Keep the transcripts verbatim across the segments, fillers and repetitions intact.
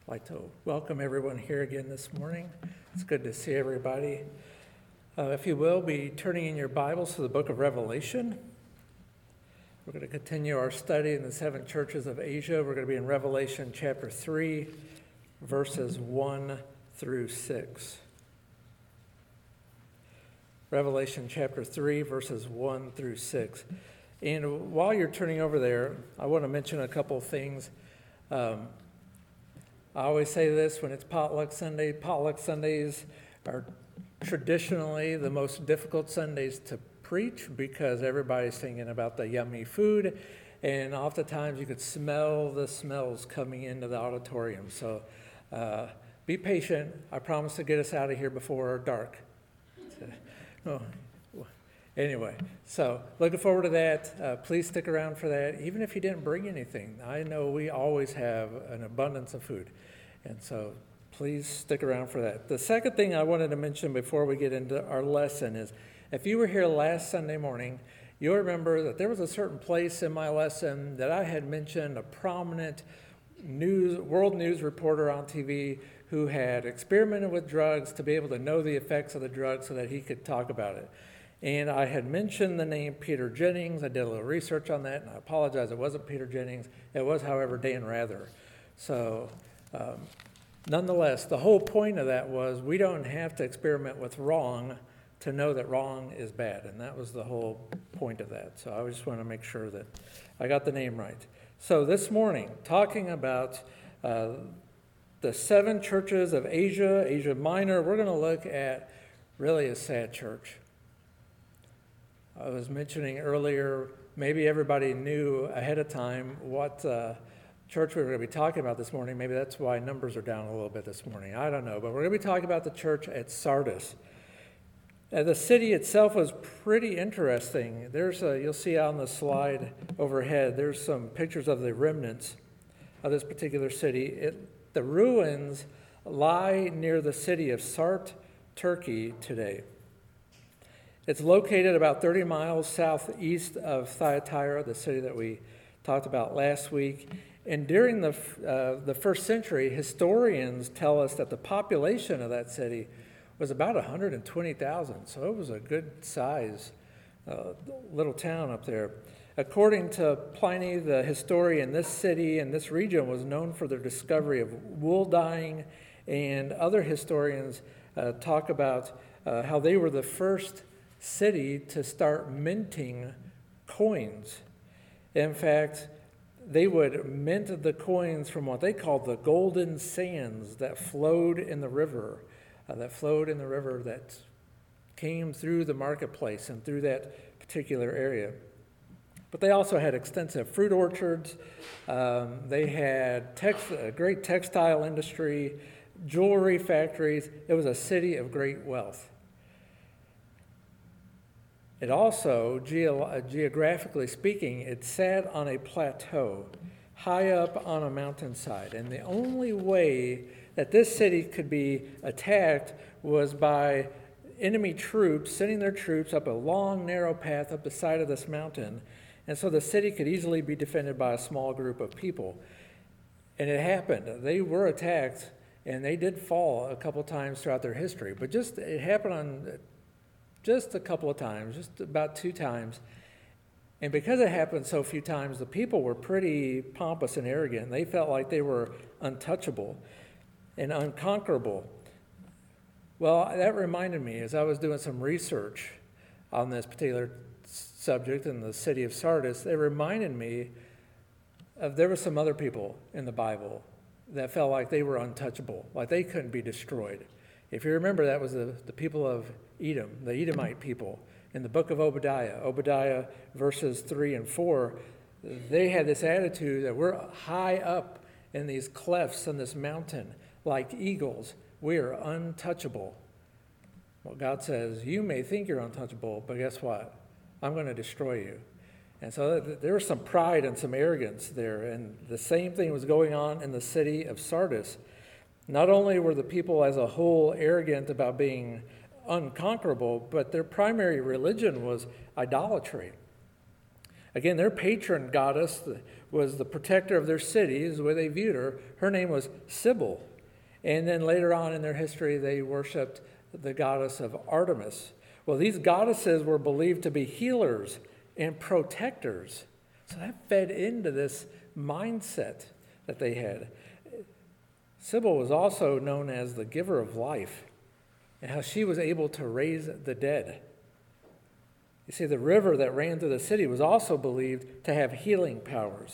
I'd like to welcome everyone here again this morning. It's good to see everybody. Uh, if you will, be turning in your Bibles to the book of Revelation. We're going to continue our study in the seven churches of Asia. We're going to be in Revelation chapter three, verses one through six. Revelation chapter three, verses one through six. And while you're turning over there, I want to mention a couple of things. Um, I always say this when it's potluck Sunday. Potluck Sundays are traditionally the most difficult Sundays to preach because everybody's thinking about the yummy food, and oftentimes you could smell the smells coming into the auditorium. So uh, be patient. I promise to get us out of here before dark. So, oh, anyway, so looking forward to that. Uh, please stick around for that, even if you didn't bring anything. I know we always have an abundance of food, and so please stick around for that. The second thing I wanted to mention before we get into our lesson is, if you were here last Sunday morning, you'll remember that there was a certain place in my lesson that I had mentioned a prominent news, world news reporter on T V who had experimented with drugs to be able to know the effects of the drug so that he could talk about it. And I had mentioned the name Peter Jennings. I did a little research on that, and I apologize, it wasn't Peter Jennings. It was, however, Dan Rather. So um, nonetheless, the whole point of that was we don't have to experiment with wrong to know that wrong is bad, and that was the whole point of that. So I just want to make sure that I got the name right. So this morning, talking about uh, the seven churches of Asia, Asia Minor, we're going to look at really a sad church. I was mentioning earlier, maybe everybody knew ahead of time what uh, church we were going to be talking about this morning. Maybe that's why numbers are down a little bit this morning. I don't know, but we're going to be talking about the church at Sardis. Uh, the city itself was pretty interesting. There's a, you'll see on the slide overhead, there's some pictures of the remnants of this particular city. It, the ruins lie near the city of Sart, Turkey today. It's located about thirty miles southeast of Thyatira, the city that we talked about last week. And during the, uh, the first century, historians tell us that the population of that city was about one hundred twenty thousand, so it was a good size uh, little town up there. According to Pliny, the historian, this city and this region was known for their discovery of wool dyeing, and other historians uh, talk about uh, how they were the first city to start minting coins. In fact, they would mint the coins from what they called the golden sands that flowed in the river. Uh, that flowed in the river that came through the marketplace and through that particular area. But they also had extensive fruit orchards. Um, they had text, a great textile industry, jewelry factories. It was a city of great wealth. It also, ge- geographically speaking, it sat on a plateau high up on a mountainside. And the only way that this city could be attacked was by enemy troops sending their troops up a long, narrow path up the side of this mountain. And so the city could easily be defended by a small group of people. And it happened. They were attacked, and they did fall a couple times throughout their history. But just it happened on just a couple of times, just about two times. And because it happened so few times, the people were pretty pompous and arrogant. They felt like they were untouchable and unconquerable. Well, that reminded me, as I was doing some research on this particular subject in the city of Sardis, it reminded me of there were some other people in the Bible that felt like they were untouchable, like they couldn't be destroyed. If you remember, that was the, the people of Edom, the Edomite people. In the book of Obadiah, Obadiah verses three and four, they had this attitude that we're high up in these clefts on this mountain, like eagles. We are untouchable. Well, God says, you may think you're untouchable, but guess what? I'm going to destroy you. And so there was some pride and some arrogance there. And the same thing was going on in the city of Sardis. Not only were the people as a whole arrogant about being unconquerable, but their primary religion was idolatry. Again, their patron goddess was the protector of their city, is the way they viewed her. Her name was Sybil. And then later on in their history, they worshipped the goddess of Artemis. Well, these goddesses were believed to be healers and protectors. So that fed into this mindset that they had. Sybil was also known as the giver of life, and how she was able to raise the dead. You see, the river that ran through the city was also believed to have healing powers.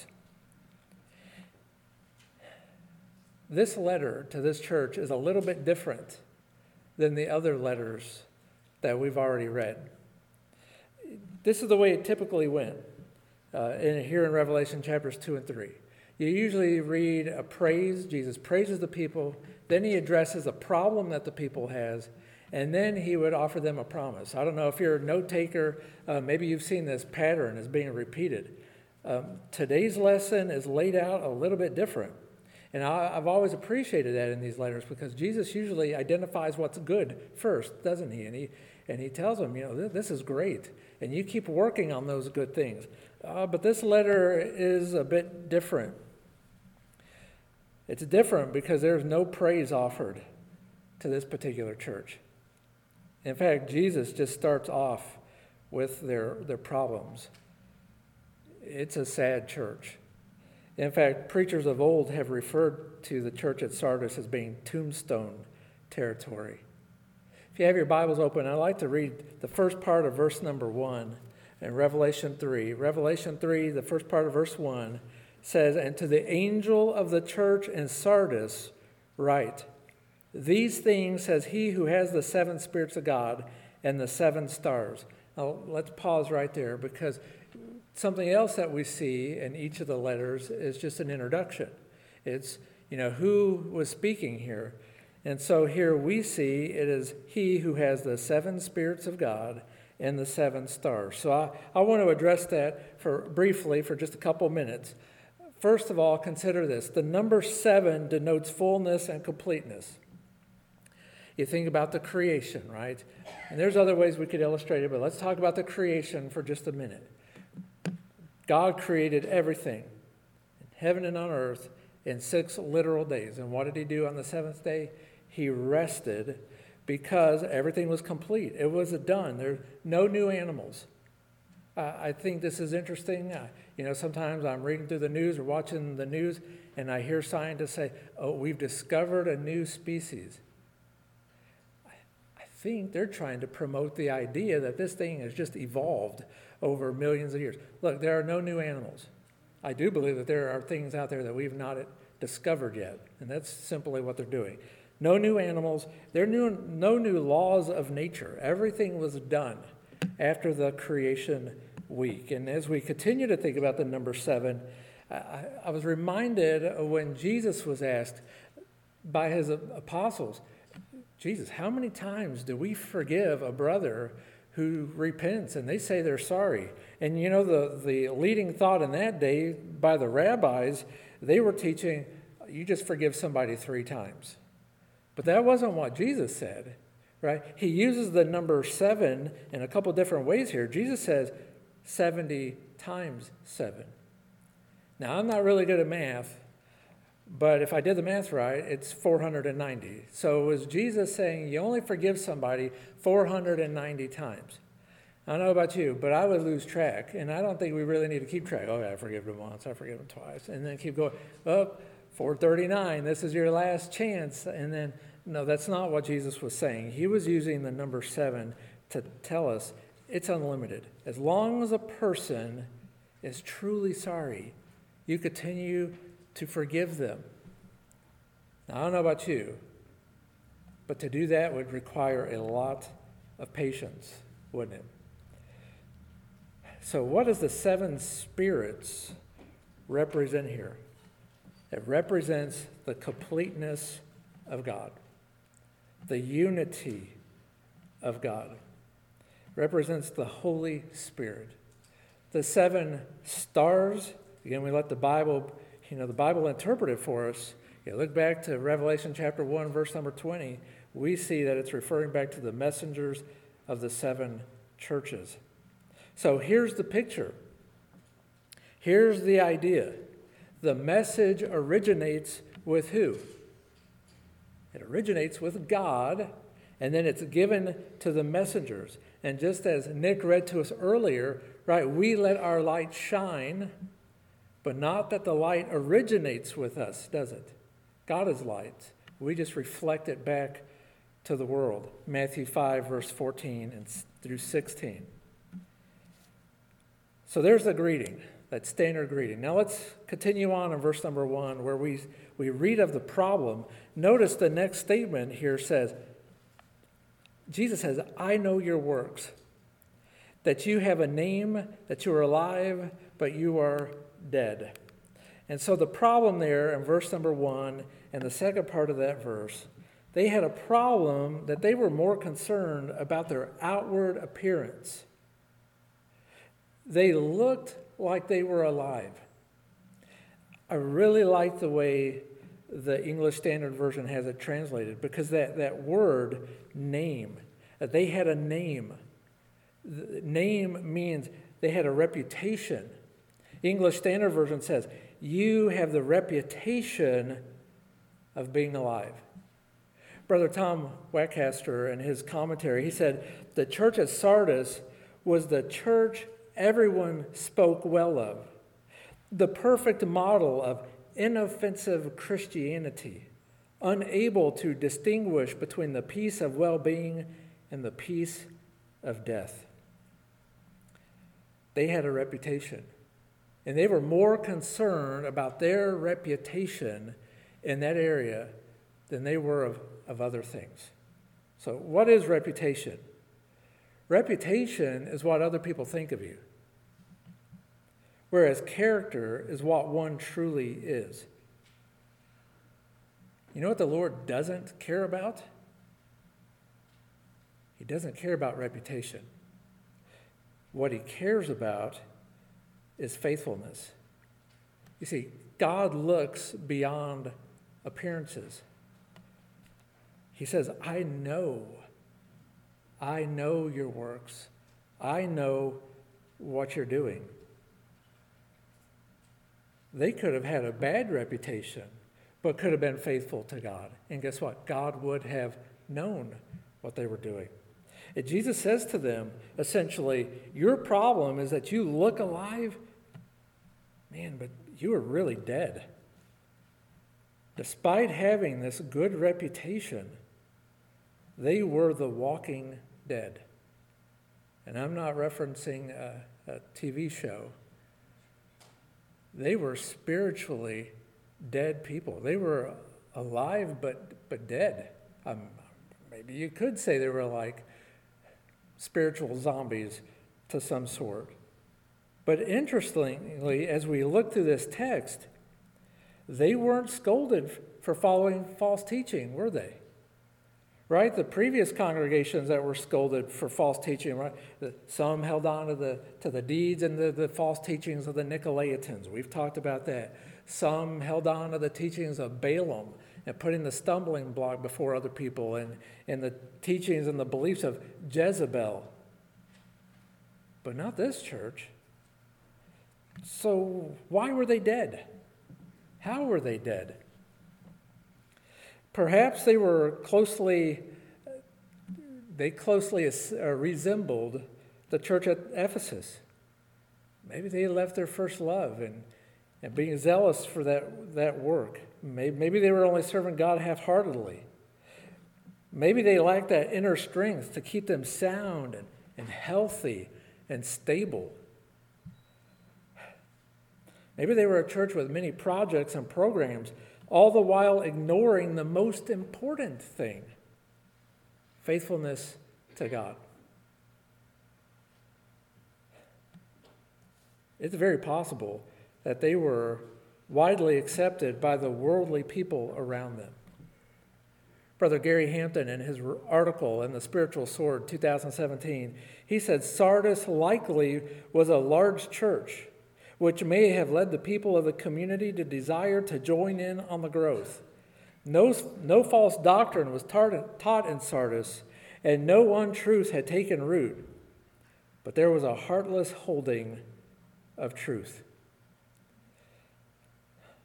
This letter to this church is a little bit different than the other letters that we've already read. This is the way it typically went uh, in, here in Revelation chapters two and three. You usually read a praise. Jesus praises the people. Then he addresses a problem that the people has. And then he would offer them a promise. I don't know if you're a note taker. Uh, maybe you've seen this pattern as being repeated. Um, today's lesson is laid out a little bit different. And I, I've always appreciated that in these letters, because Jesus usually identifies what's good first, doesn't he? And he, and he tells them, you know, this, this is great. And you keep working on those good things. Uh, but this letter is a bit different. It's different because there's no praise offered to this particular church. In fact, Jesus just starts off with their, their problems. It's a sad church. In fact, preachers of old have referred to the church at Sardis as being tombstone territory. If you have your Bibles open, I'd like to read the first part of verse number one in Revelation three. Revelation three, the first part of verse one, says, "And to the angel of the church in Sardis write, these things says he who has the seven spirits of God and the seven stars." Now, let's pause right there, because something else that we see in each of the letters is just an introduction. It's, you know, who was speaking here. And so here we see it is he who has the seven spirits of God and the seven stars. So I, I want to address that for briefly for just a couple minutes. First of all, consider this. The number seven denotes fullness and completeness. You think about the creation, right? And there's other ways we could illustrate it, but let's talk about the creation for just a minute. God created everything, in heaven and on earth, in six literal days. And what did he do on the seventh day? He rested, because everything was complete. It was done. There are no new animals. Uh, I think this is interesting. Uh, you know, sometimes I'm reading through the news or watching the news, and I hear scientists say, oh, we've discovered a new species. I think they're trying to promote the idea that this thing has just evolved over millions of years. Look, there are no new animals. I do believe that there are things out there that we've not discovered yet, and that's simply what they're doing. No new animals. There are new, no new laws of nature. Everything was done after the creation week. And as we continue to think about the number seven, I, I was reminded of when Jesus was asked by his apostles, Jesus, how many times do we forgive a brother who repents and they say they're sorry? And you know, the, the leading thought in that day by the rabbis, they were teaching, you just forgive somebody three times. But that wasn't what Jesus said, right? He uses the number seven in a couple different ways here. Jesus says seventy times seven. Now, I'm not really good at math, but if I did the math right, it's four hundred ninety. So was Jesus saying you only forgive somebody four hundred ninety times? I don't know about you, but I would lose track, and I don't think we really need to keep track. Oh, I forgive them once, I forgive them twice, and then keep going. Oh, four thirty-nine, this is your last chance. And then, no, that's not what Jesus was saying. He was using the number seven to tell us it's unlimited. As long as a person is truly sorry, you continue to forgive them. Now, I don't know about you, but to do that would require a lot of patience, wouldn't it? So what does the seven spirits represent here? It represents the completeness of God, the unity of God. It represents the Holy Spirit. The seven stars, again, we let the Bible, you know, the Bible interpret it for us. You look back to Revelation chapter one, verse number twenty, we see that it's referring back to the messengers of the seven churches. So here's the picture. Here's the idea. The message originates with who? It originates with God, and then it's given to the messengers. And just as Nick read to us earlier, right, we let our light shine, but not that the light originates with us, does it? God is light. We just reflect it back to the world. Matthew five, verse fourteen and through sixteen. So there's the greeting, that standard greeting. Now let's continue on in verse number one, where we, we read of the problem. Notice the next statement here says, Jesus says, I know your works, that you have a name, that you are alive, but you are dead. And so the problem there in verse number one and the second part of that verse, they had a problem that they were more concerned about their outward appearance. They looked like they were alive. I really like the way the English Standard Version has it translated, because that, that word, name, they had a name. The name means they had a reputation. English Standard Version says, you have the reputation of being alive. Brother Tom Wackaster, in his commentary, he said, the church at Sardis was the church everyone spoke well of, the perfect model of inoffensive Christianity, unable to distinguish between the peace of well-being and the peace of death. They had a reputation, and they were more concerned about their reputation in that area than they were of, of other things. So what is reputation? Reputation is what other people think of you, whereas character is what one truly is. You know what the Lord doesn't care about? He doesn't care about reputation. What he cares about is faithfulness. You see, God looks beyond appearances. He says, I know. I know your works. I know what you're doing. They could have had a bad reputation, but could have been faithful to God. And guess what? God would have known what they were doing. And Jesus says to them, essentially, your problem is that you look alive, man, but you are really dead. Despite having this good reputation, they were the walking dead. And I'm not referencing a, a T V show. They were spiritually dead people. They were alive but but dead. Um, maybe you could say they were like spiritual zombies to some sort. But interestingly, as we look through this text, they weren't scolded for following false teaching, were they? Right? The previous congregations that were scolded for false teaching, right? Some held on to the to the deeds and the, the false teachings of the Nicolaitans. We've talked about that. Some held on to the teachings of Balaam and putting the stumbling block before other people, and, and the teachings and the beliefs of Jezebel. But not this church. So why were they dead? How were they dead? Perhaps they were closely, they closely uh, resembled the church at Ephesus. Maybe they left their first love and, and being zealous for that, that work. Maybe, maybe they were only serving God half-heartedly. Maybe they lacked that inner strength to keep them sound and, and healthy and stable. Maybe they were a church with many projects and programs, all the while ignoring the most important thing, faithfulness to God. It's very possible that they were widely accepted by the worldly people around them. Brother Gary Hampton, in his article in the Spiritual Sword, two thousand seventeen, he said Sardis likely was a large church, which may have led the people of the community to desire to join in on the growth. No, no false doctrine was taught, taught in Sardis, and no untruth had taken root, but there was a heartless holding of truth.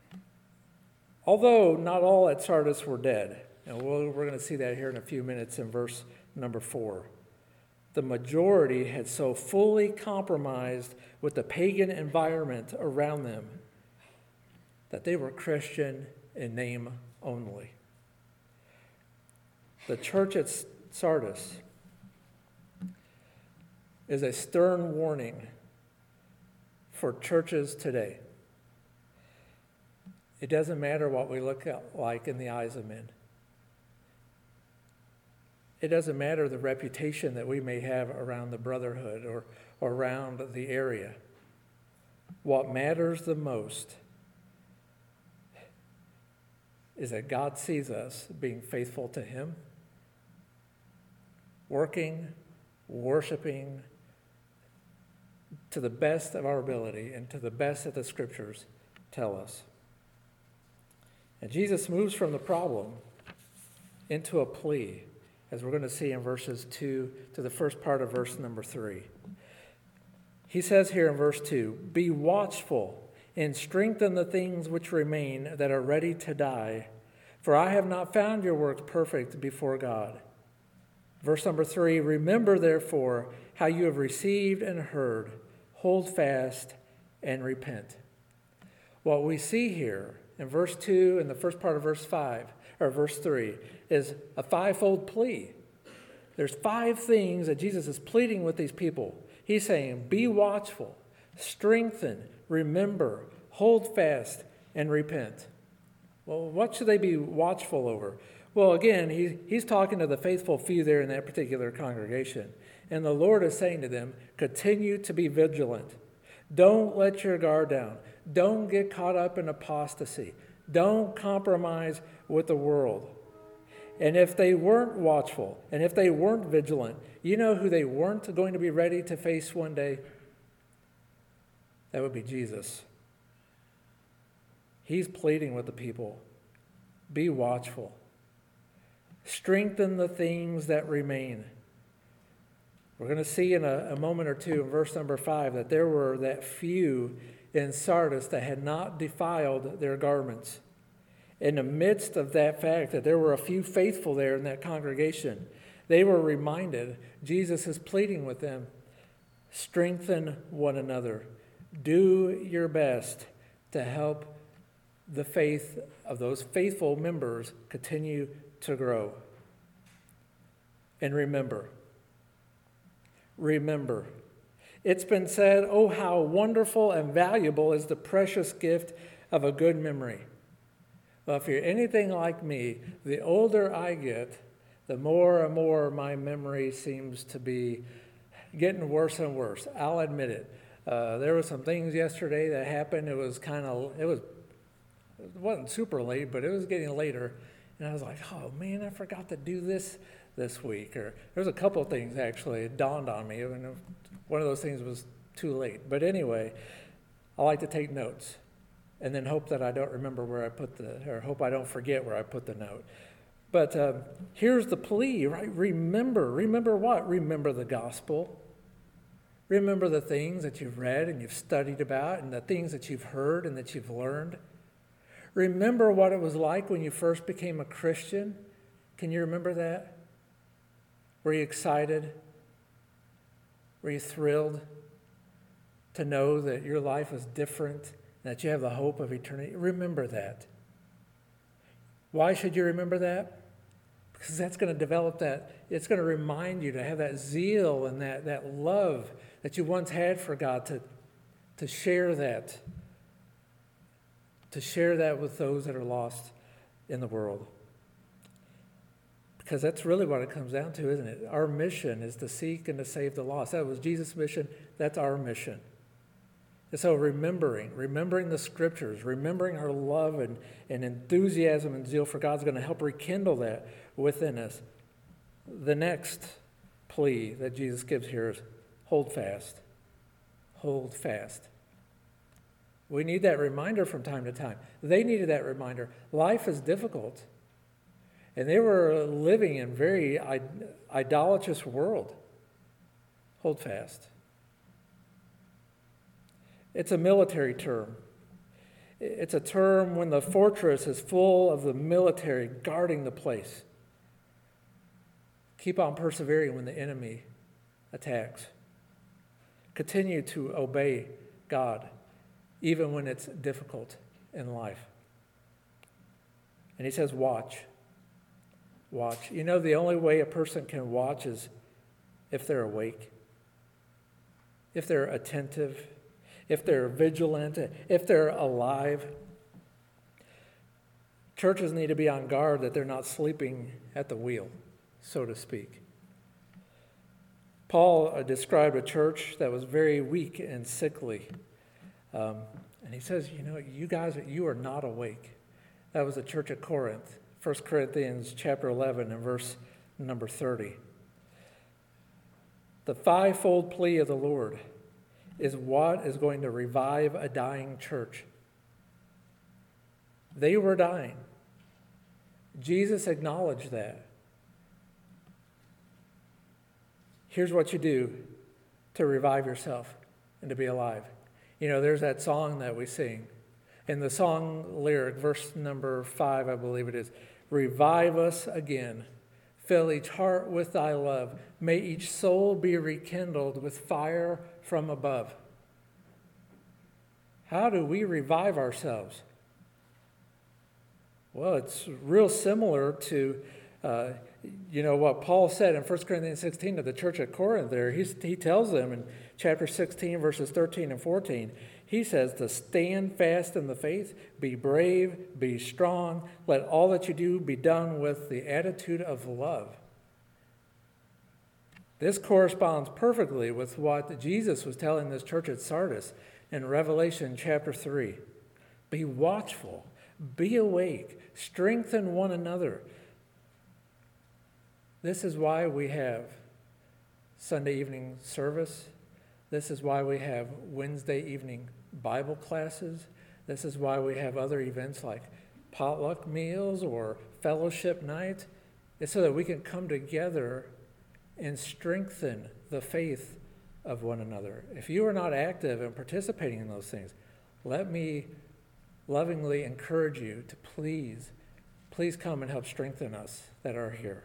Although not all at Sardis were dead, and we'll, we're going to see that here in a few minutes in verse number four. The majority had so fully compromised with the pagan environment around them that they were Christian in name only. The church at Sardis is a stern warning for churches today. It doesn't matter what we look like in the eyes of men. It doesn't matter the reputation that we may have around the brotherhood or, or around the area. What matters the most is that God sees us being faithful to Him, working, worshiping to the best of our ability and to the best that the Scriptures tell us. And Jesus moves from the problem into a plea, as we're going to see in verses two to the first part of verse number three. He says here in verse two, "Be watchful and strengthen the things which remain that are ready to die, for I have not found your works perfect before God." Verse number three, "Remember therefore how you have received and heard, hold fast and repent." What we see here in verse two and the first part of verse five, or verse three, is a fivefold plea. There's five things that Jesus is pleading with these people. He's saying, be watchful, strengthen, remember, hold fast, and repent. Well, what should they be watchful over? Well, again, he, he's talking to the faithful few there in that particular congregation. And the Lord is saying to them, continue to be vigilant. Don't let your guard down. Don't get caught up in apostasy. Don't compromise with the world. And if they weren't watchful, and if they weren't vigilant, you know who they weren't going to be ready to face one day? That would be Jesus. He's pleading with the people. Be watchful. Strengthen the things that remain. We're going to see in a, a moment or two in verse number five that there were that few in Sardis that had not defiled their garments. In the midst of that fact that there were a few faithful there in that congregation, they were reminded, Jesus is pleading with them, strengthen one another. Do your best to help the faith of those faithful members continue to grow. And remember, remember, it's been said, oh, how wonderful and valuable is the precious gift of a good memory. Well, if you're anything like me, the older I get, the more and more my memory seems to be getting worse and worse. I'll admit it. Uh, there were some things yesterday that happened. It was kind of, it was, it wasn't super late, but it was getting later. And I was like, oh man, I forgot to do this this week. Or there was a couple of things actually. It dawned on me. I mean, one of those things was too late. But anyway, I like to take notes and then hope that I don't remember where I put the, or hope I don't forget where I put the note. But um, here's the plea, right? Remember. Remember what? Remember the gospel. Remember the things that you've read and you've studied about and the things that you've heard and that you've learned. Remember what it was like when you first became a Christian. Can you remember that? Were you excited? Were you thrilled to know that your life was different, that you have the hope of eternity? Remember that. Why should you remember that? Because that's going to develop that, it's going to remind you to have that zeal and that, that love that you once had for God, to, to share that, to share that with those that are lost in the world. Because that's really what it comes down to, isn't it? Our mission is to seek and to save the lost. That was Jesus' mission. That's our mission. And so remembering, remembering the scriptures, remembering our love and, and enthusiasm and zeal for God is going to help rekindle that within us. The next plea that Jesus gives here is hold fast. Hold fast. We need that reminder from time to time. They needed that reminder. Life is difficult. And they were living in a very idolatrous world. Hold fast. It's a military term. It's a term when the fortress is full of the military guarding the place. Keep on persevering when the enemy attacks. Continue to obey God, even when it's difficult in life. And he says, watch. Watch. You know, the only way a person can watch is if they're awake, if they're attentive, if they're vigilant, if they're alive. Churches need to be on guard that they're not sleeping at the wheel, so to speak. Paul uh, described a church that was very weak and sickly. Um, and he says, you know, you guys, you are not awake. That was the church at Corinth, First Corinthians chapter eleven and verse number thirty. The fivefold plea of the Lord is what is going to revive a dying church. They were dying. Jesus acknowledged that. Here's what you do to revive yourself and to be alive. You know, there's that song that we sing. In the song lyric, verse number five, I believe it is, revive us again. Fill each heart with thy love. May each soul be rekindled with fire from above. How do we revive ourselves? Well, it's real similar to, uh, you know, what Paul said in First Corinthians sixteen to the church at Corinth there. He's, he tells them in chapter sixteen, verses thirteen and fourteen, he says to stand fast in the faith, be brave, be strong, let all that you do be done with the attitude of love. This corresponds perfectly with what Jesus was telling this church at Sardis in Revelation chapter three. Be watchful, be awake, strengthen one another. This is why we have Sunday evening service. This is why we have Wednesday evening Bible classes. This is why we have other events like potluck meals or fellowship night. It's so that we can come together and strengthen the faith of one another. If you are not active in participating in those things, let me lovingly encourage you to please, please come and help strengthen us that are here.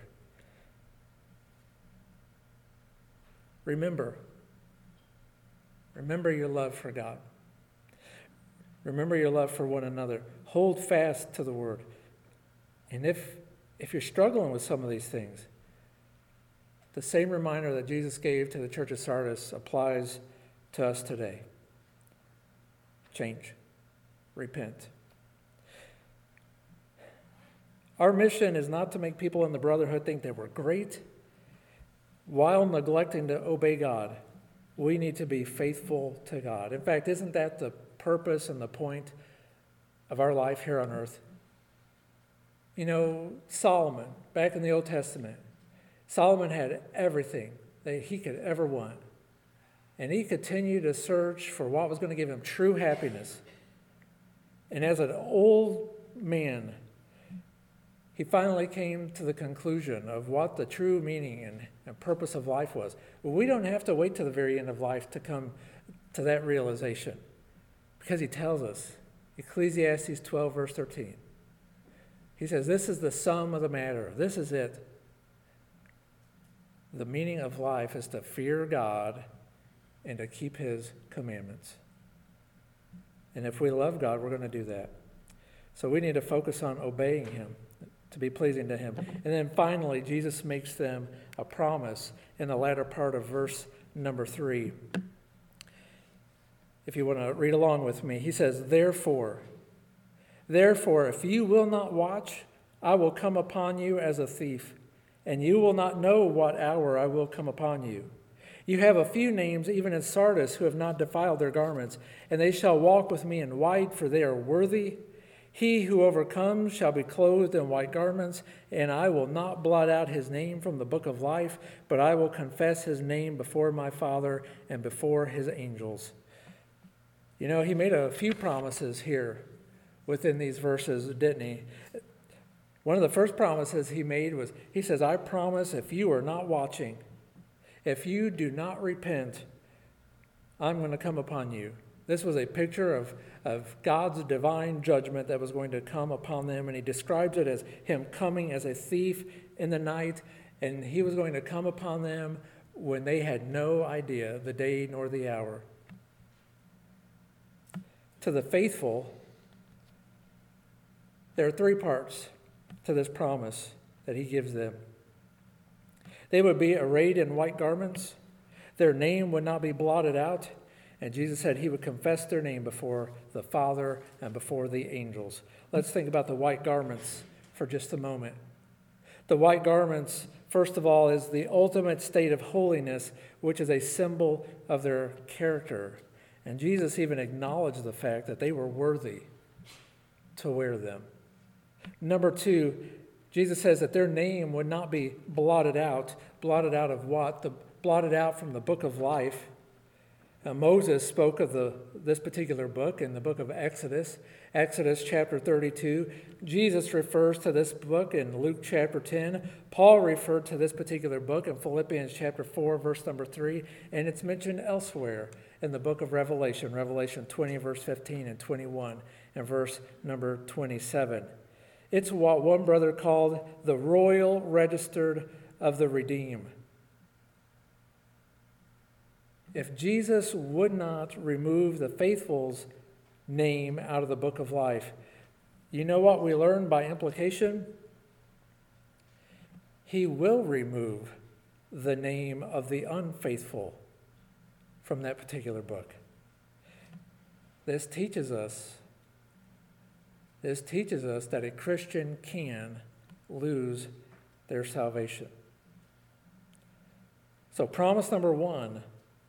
Remember, remember your love for God. Remember your love for one another. Hold fast to the word. And if, if you're struggling with some of these things, the same reminder that Jesus gave to the church of Sardis applies to us today. Change. Repent. Our mission is not to make people in the brotherhood think that we're great. While neglecting to obey God, we need to be faithful to God. In fact, isn't that the purpose and the point of our life here on earth? You know, Solomon, back in the Old Testament, Solomon had everything that he could ever want. And he continued to search for what was going to give him true happiness. And as an old man, he finally came to the conclusion of what the true meaning and, and purpose of life was. Well, we don't have to wait to the very end of life to come to that realization, because he tells us, Ecclesiastes twelve, verse thirteen. He says, this is the sum of the matter. This is it. The meaning of life is to fear God and to keep his commandments. And if we love God, we're going to do that. So we need to focus on obeying him, to be pleasing to him. And then finally, Jesus makes them a promise in the latter part of verse number three. If you want to read along with me, he says, Therefore, therefore, if you will not watch, I will come upon you as a thief, and you will not know what hour I will come upon you. You have a few names, even in Sardis, who have not defiled their garments, and they shall walk with me in white, for they are worthy. He who overcomes shall be clothed in white garments, and I will not blot out his name from the book of life, but I will confess his name before my Father and before his angels. You know, he made a few promises here within these verses, didn't he? One of the first promises he made was, he says, I promise if you are not watching, if you do not repent, I'm going to come upon you This was a picture of, of God's divine judgment that was going to come upon them, and he describes it as him coming as a thief in the night, and he was going to come upon them when they had no idea the day nor the hour. To the faithful, there are three parts to this promise that he gives them. They would be arrayed in white garments. Their name would not be blotted out. And Jesus said he would confess their name before the Father and before the angels. Let's think about the white garments for just a moment. The white garments, first of all, is the ultimate state of holiness, which is a symbol of their character. And Jesus even acknowledged the fact that they were worthy to wear them. Number two, Jesus says that their name would not be blotted out. Blotted out of what? The, blotted out from the book of life. Uh, Moses spoke of the, this particular book in the book of Exodus, Exodus chapter thirty-two. Jesus refers to this book in Luke chapter ten. Paul referred to this particular book in Philippians chapter four, verse number three, and it's mentioned elsewhere in the book of Revelation, Revelation twenty, verse fifteen, and twenty-one, and verse number twenty-seven. It's what one brother called the royal register of the redeemed. If Jesus would not remove the faithful's name out of the book of life, you know what we learn by implication? He will remove the name of the unfaithful from that particular book. This teaches us, this teaches us that a Christian can lose their salvation. So promise number one,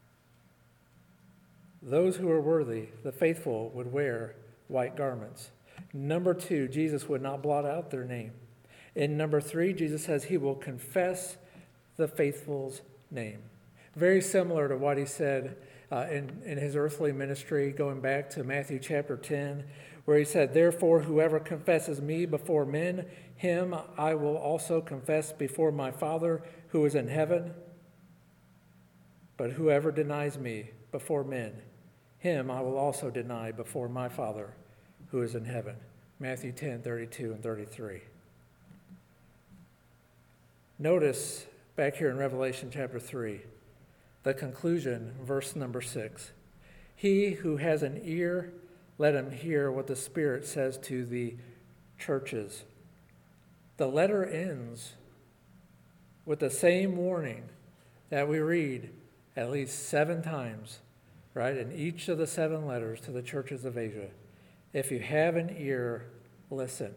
those who are worthy, the faithful, would wear white garments. Number two, Jesus would not blot out their name. In number three, Jesus says he will confess the faithful's name. Very similar to what he said uh, in, in his earthly ministry, going back to Matthew chapter ten, where he said, "Therefore, whoever confesses me before men, him I will also confess before my Father who is in heaven. But whoever denies me before men, him I will also deny before my Father who is in heaven." Matthew ten, thirty-two and thirty-three. Notice back here in Revelation chapter three, the conclusion, verse number six. "He who has an ear, let him hear what the Spirit says to the churches." The letter ends with the same warning that we read at least seven times, right, in each of the seven letters to the churches of Asia. If you have an ear, listen.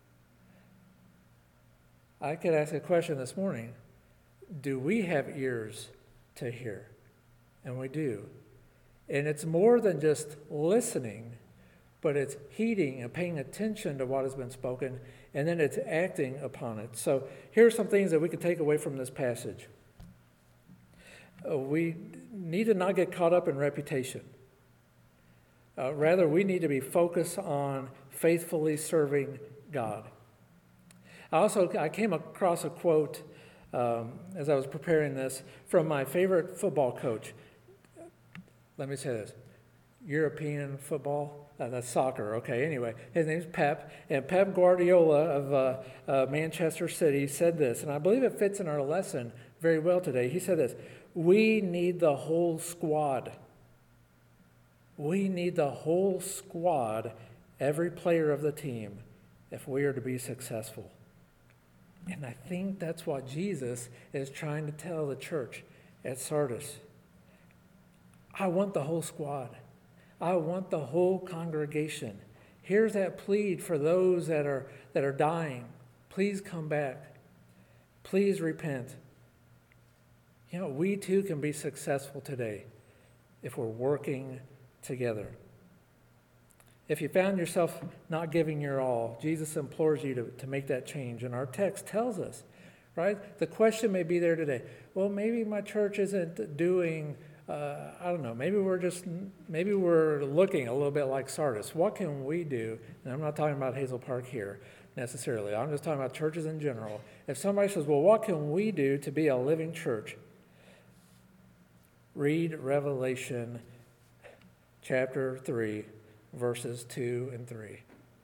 I could ask a question this morning. Do we have ears to hear? And we do. And it's more than just listening, but it's heeding and paying attention to what has been spoken, and then it's acting upon it. So here are some things that we can take away from this passage. Uh, we need to not get caught up in reputation. Uh, rather, we need to be focused on faithfully serving God. I also I came across a quote um, as I was preparing this from my favorite football coach. Let me say this. European football, uh, that's soccer, okay, anyway. His name's Pep, and Pep Guardiola of uh, uh, Manchester City said this, and I believe it fits in our lesson very well today. He said this: "We need the whole squad. We need the whole squad, every player of the team, if we are to be successful." And I think that's what Jesus is trying to tell the church at Sardis. I want the whole squad. I want the whole congregation. Here's that plead for those that are that are dying. Please come back. Please repent. You know, we too can be successful today if we're working together. If you found yourself not giving your all, Jesus implores you to, to make that change. And our text tells us, right? The question may be there today. Well, maybe my church isn't doing, uh, I don't know, maybe we're just, maybe we're looking a little bit like Sardis. What can we do? And I'm not talking about Hazel Park here necessarily. I'm just talking about churches in general. If somebody says, well, what can we do to be a living church? Read Revelation chapter three, verses two and three.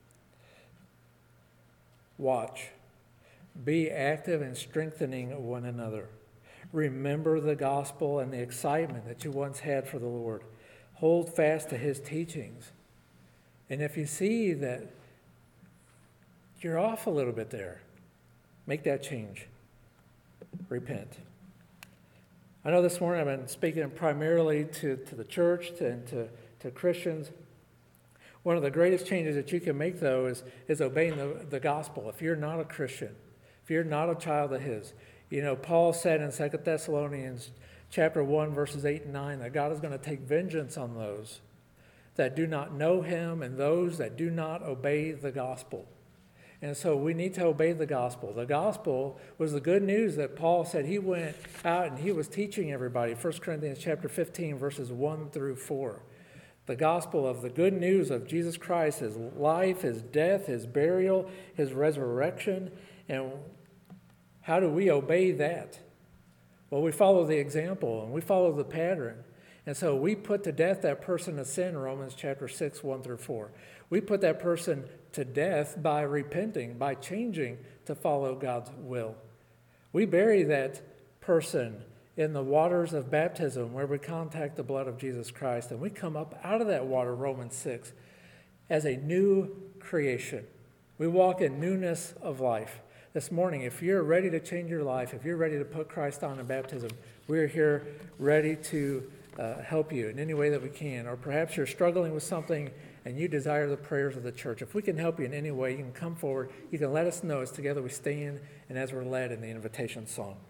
Watch. Be active in strengthening one another. Remember the gospel and the excitement that you once had for the Lord. Hold fast to his teachings. And if you see that you're off a little bit there, make that change. Repent. I know this morning I've been speaking primarily to, to the church to, and to, to Christians. One of the greatest changes that you can make, though, is, is obeying the, the gospel. If you're not a Christian, if you're not a child of his, you know, Paul said in Second Thessalonians chapter one, verses eight and nine, that God is going to take vengeance on those that do not know him and those that do not obey the gospel. And so we need to obey the gospel. The gospel was the good news that Paul said he went out and he was teaching everybody. First Corinthians chapter fifteen, verses one through four. The gospel of the good news of Jesus Christ, his life, his death, his burial, his resurrection. And how do we obey that? Well, we follow the example and we follow the pattern. And so we put to death that person of sin, Romans chapter six, one through four. We put that person to death by repenting, by changing to follow God's will. We bury that person in the waters of baptism where we contact the blood of Jesus Christ, and we come up out of that water, Romans six, as a new creation. We walk in newness of life. This morning, if you're ready to change your life, if you're ready to put Christ on in baptism, we're here ready to uh, help you in any way that we can. Or perhaps you're struggling with something and you desire the prayers of the church. If we can help you in any way, you can come forward. You can let us know as together we stand and as we're led in the invitation song.